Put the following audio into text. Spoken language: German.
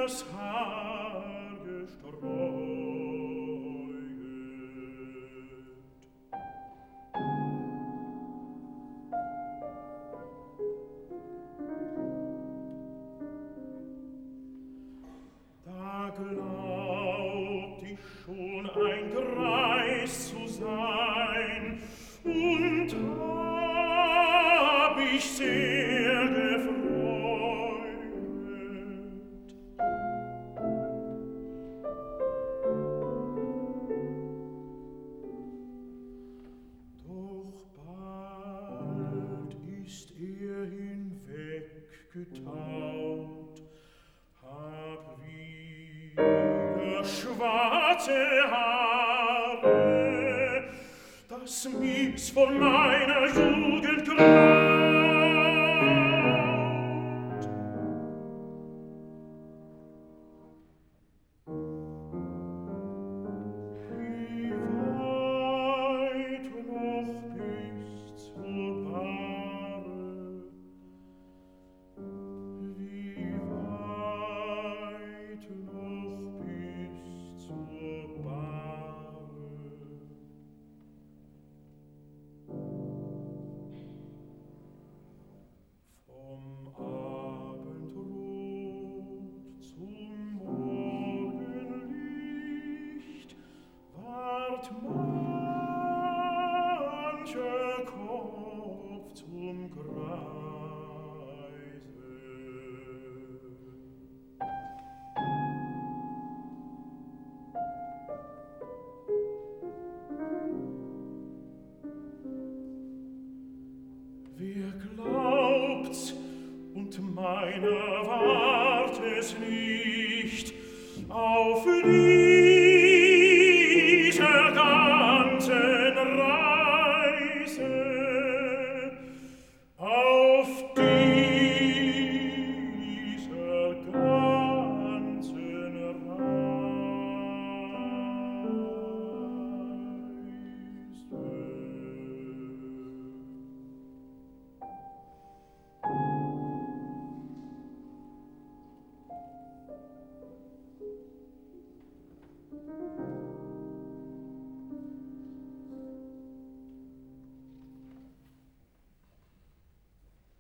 das Haar gestreut. Da glaubt ich schon ein Greis zu sein und hab ich sehr gefreut. Doch bald ist hinweggetaut, hab wieder schwarze Haare, das mir's von meiner Jugend graut. Wie weit noch bis zur Bahre, wie weit noch bis zur Bahre. Vom Abendrot zum Morgenlicht ward mancher Kopf zum Greise. Wer glaubt's und meiner wart es nicht auf die